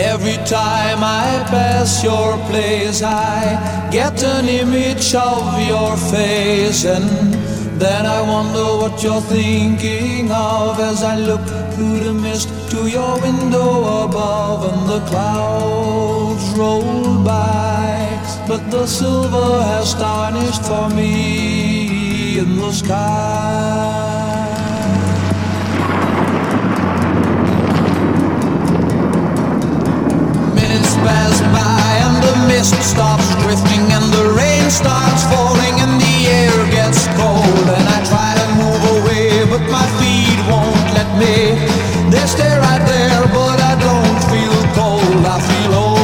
Every time I pass your place, I get an image of your face, and then I wonder what you're thinking of as I look through the mist to your window above, and the clouds roll by, but the silver has tarnished for me in the sky. Pass by and the mist stops drifting and the rain starts falling and the air gets cold, and I try to move away but my feet won't let me. They stay right there but I don't feel cold, I feel old.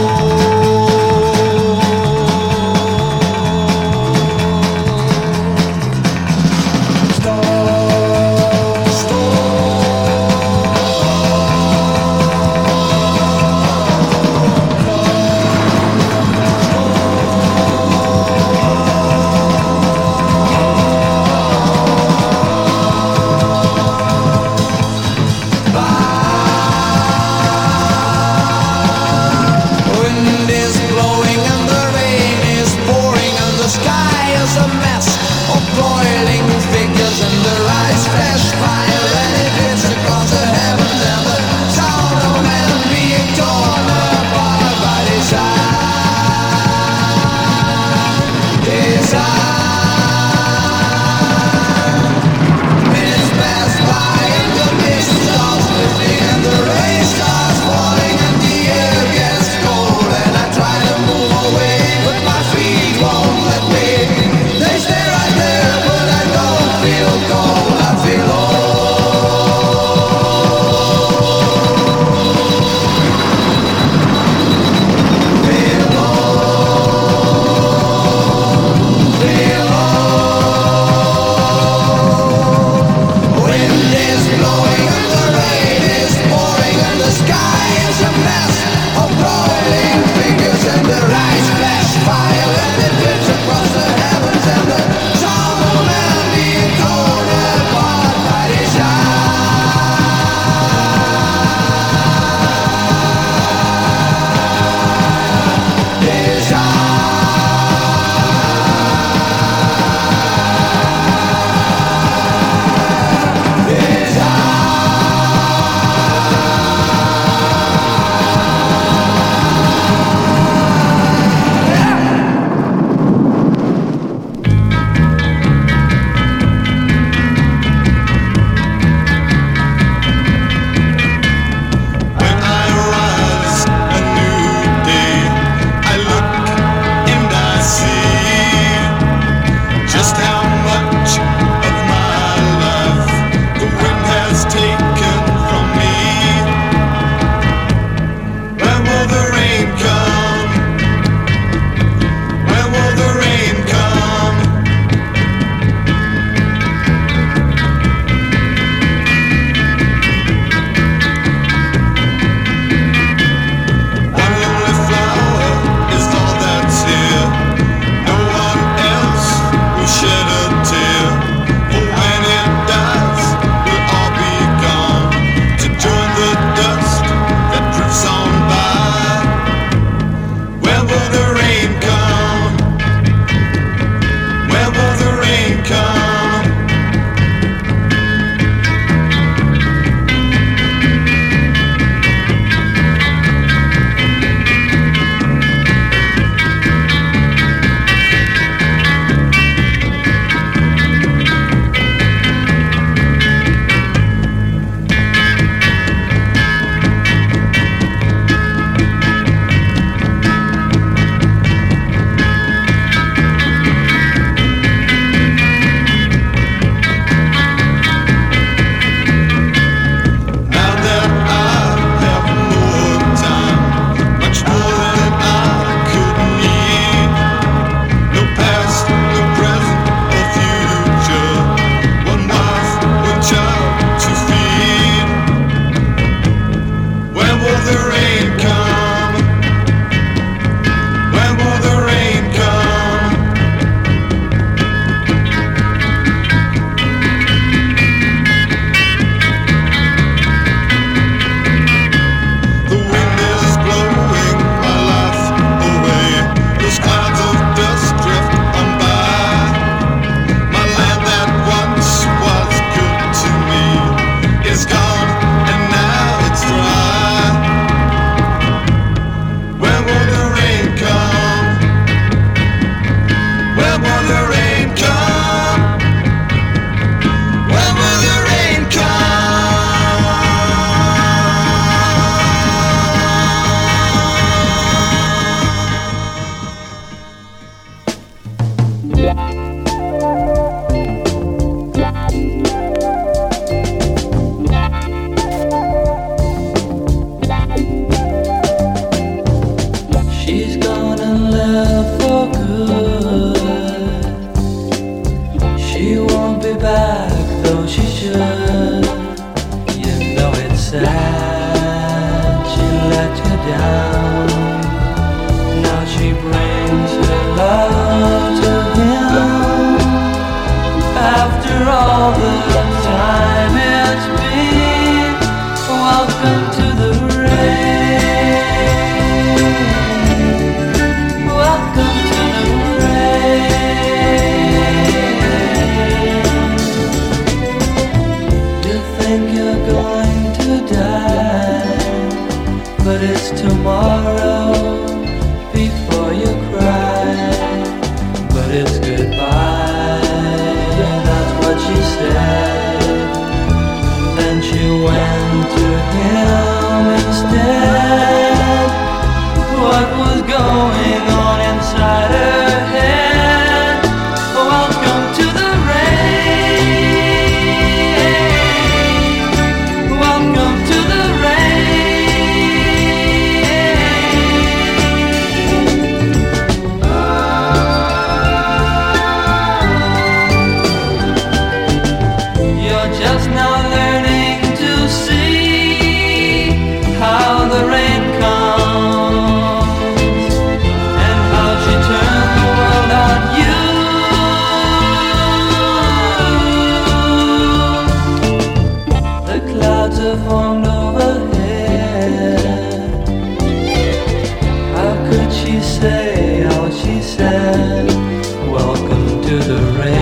The wind is blowing it's tomorrow before you cry, but it's goodbye, that's what she said. Then she went to him instead. What was going on inside her head? Welcome to the rain. Welcome to the rain. You're just now learning to see how the rain comes and how she turned the world on you. The clouds have formed overhead. How could she say how she said, welcome to the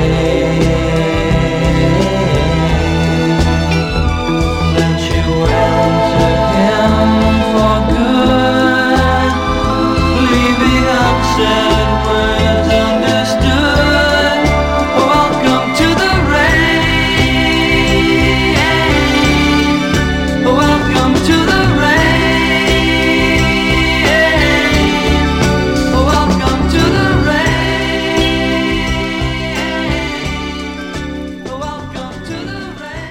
rain? Then she went to him for good, leaving unsaid words understood. Welcome to the rain. Welcome to the rain. Welcome to the rain. Welcome to the rain.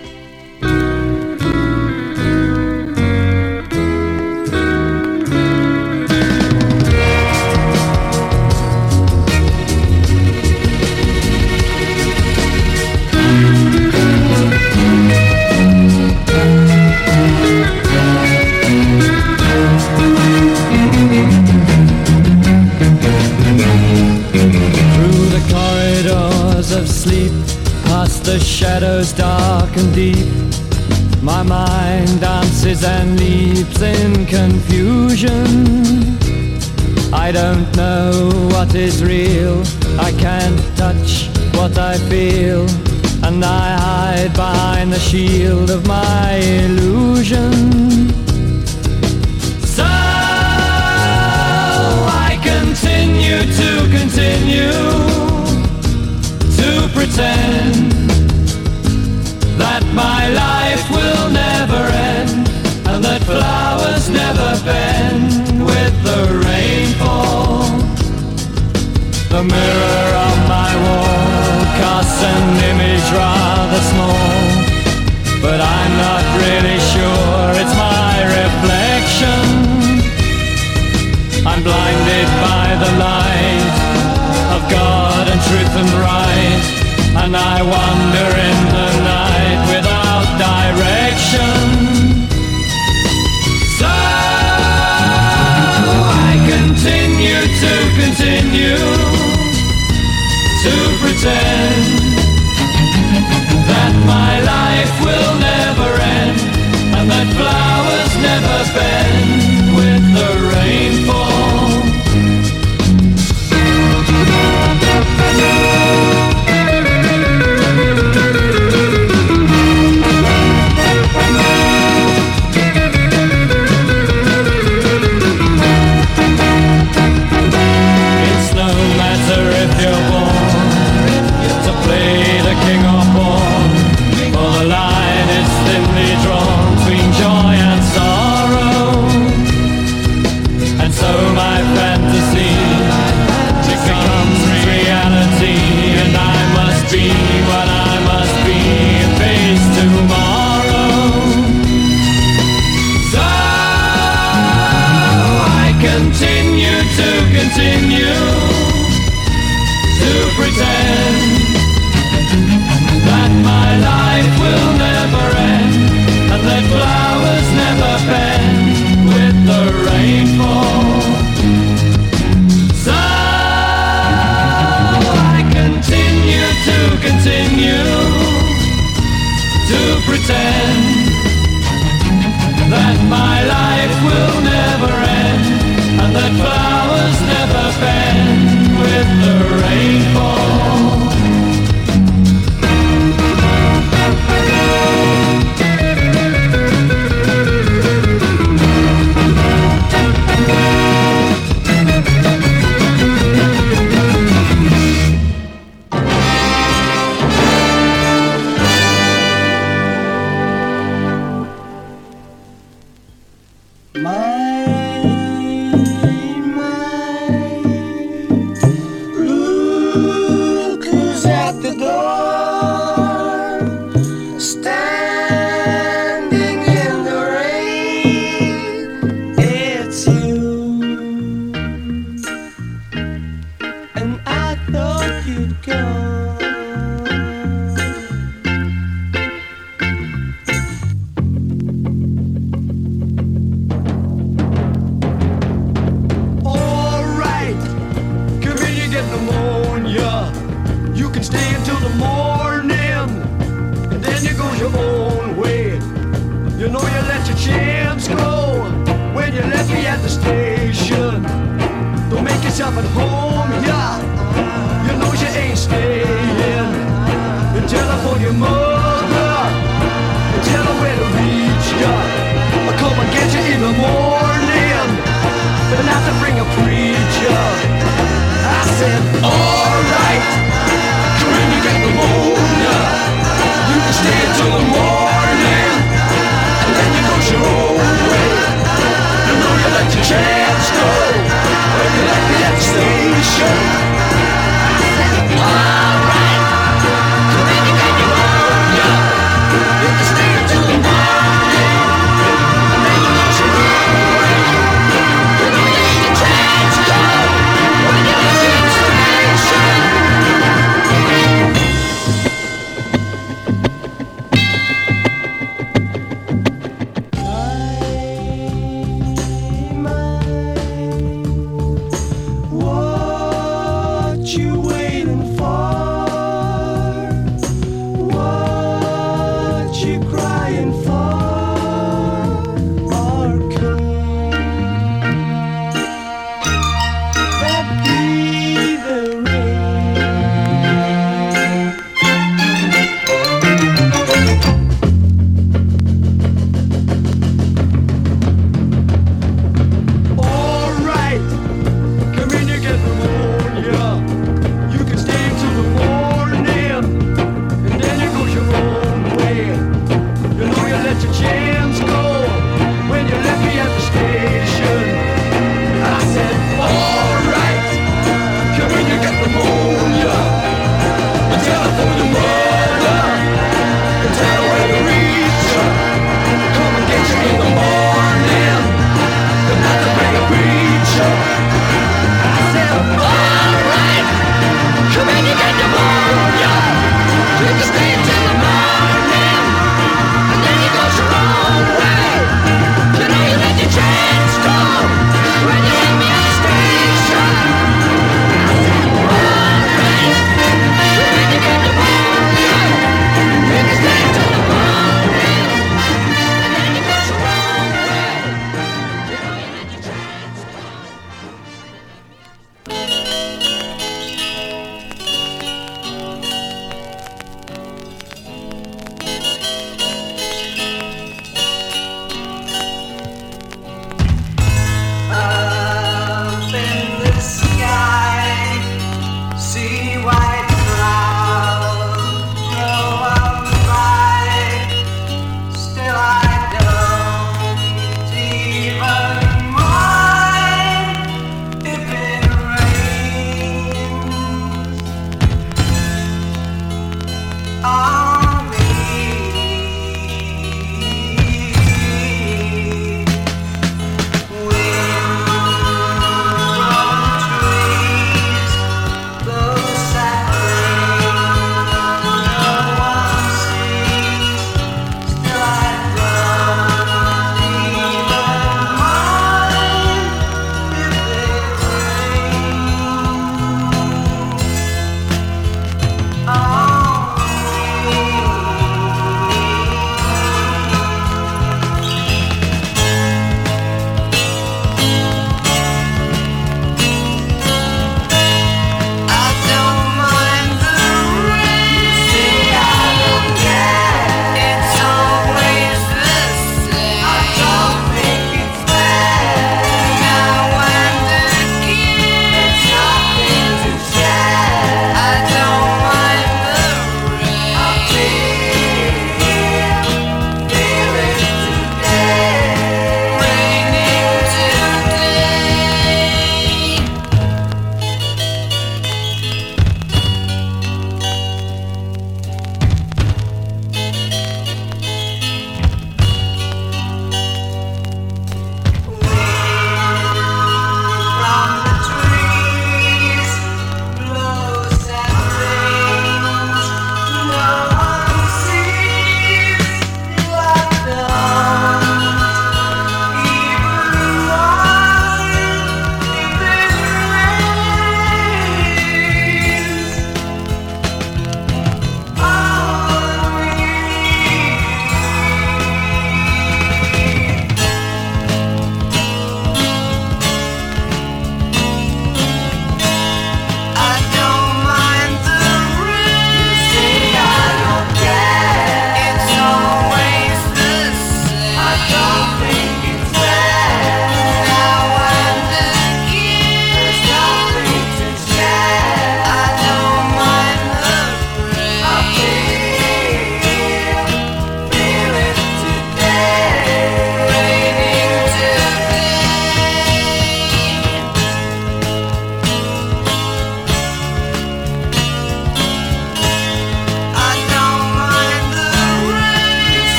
Through the corridors of sleep, past the shadows dark and deep, my mind dances and leaps in confusion. I don't know what is real, I can't touch what I feel, and I hide behind the shield of my illusion. So I continue to pretend that my life will never end, and that flowers never bend with the rainfall. The mirror on my wall casts an image rather small, but I'm not really sure it's my reflection. I'm blinded by the light of God and truth and right, and I wander in the night without direction. So I continue to pretend that my life will never end, and that flowers never bend with the rainfall. It's no matter if you're born to play the king or pawn, for the line is thinly drawn between joy and sorrow. And so my fantasy becomes reality, and I must be what I must be and face tomorrow. So I continue to pretend that my life will never end, and that flowers never bend with the rainfall. So I continue to pretend that my life will never end, and that flowers never bend with the rainfall. Look who's at the door, standing in the rain. It's you, and I thought you'd go. You can stay until the morning, and then you go your own way. You know you let your chance go when you left me at the station. Don't make yourself at home, yeah. You know you ain't staying. You telephone your mother, you tell her where to reach ya. I'll come and get you in the morning, but not to bring a preacher. I said, alright, come in, you get pneumonia. You can stay until the morning, and then you go your own way. You know you let your chance go when you left me at the station. I said, alright, come in, you get pneumonia.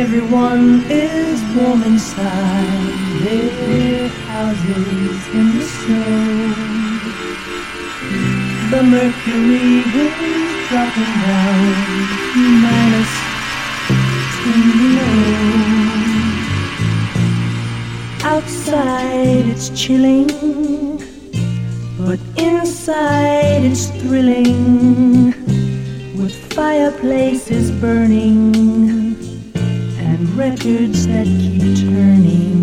Everyone is warm inside their houses in the snow. The mercury is dropping down -10 below. Outside it's chilling, but inside it's thrilling, with fireplaces burning and records that keep turning.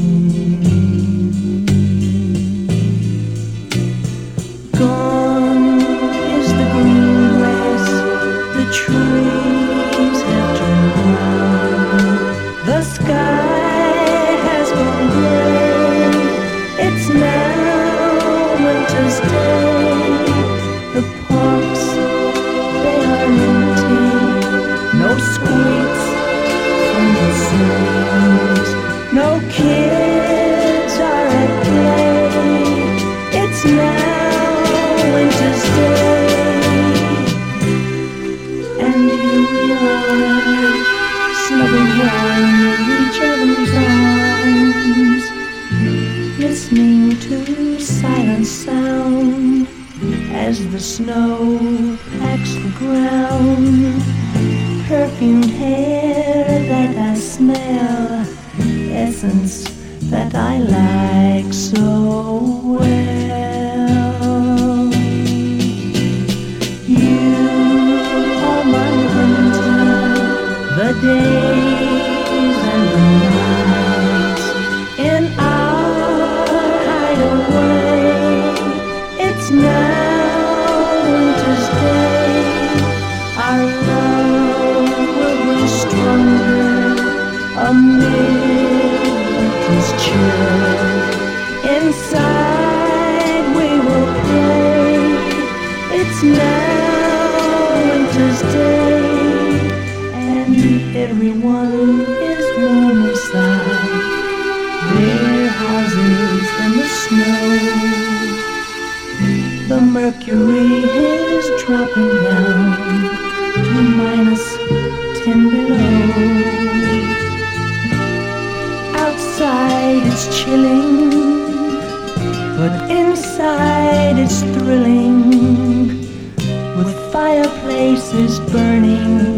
Gone is the green grass, the trees have turned brown, the sky has gone gray. It's now winter's day. The parks, they are empty, no squeaks from the swings, no kids are at play. It's now winter's day, and here we are, snuggled down in each other's arms, listening to silent sound as the snow packs the ground. Perfumed hair that I smell, essence that I like so well. You are my winter, the days and the nights in our hideaway. It's now winter's day. Our love will grow stronger amid winter's chill. Inside we will play. It's now winter's day, and everyone is warm inside their houses in the snow. The mercury is dropping down to -10 below. Outside it's chilling, but inside it's thrilling, with fireplaces burning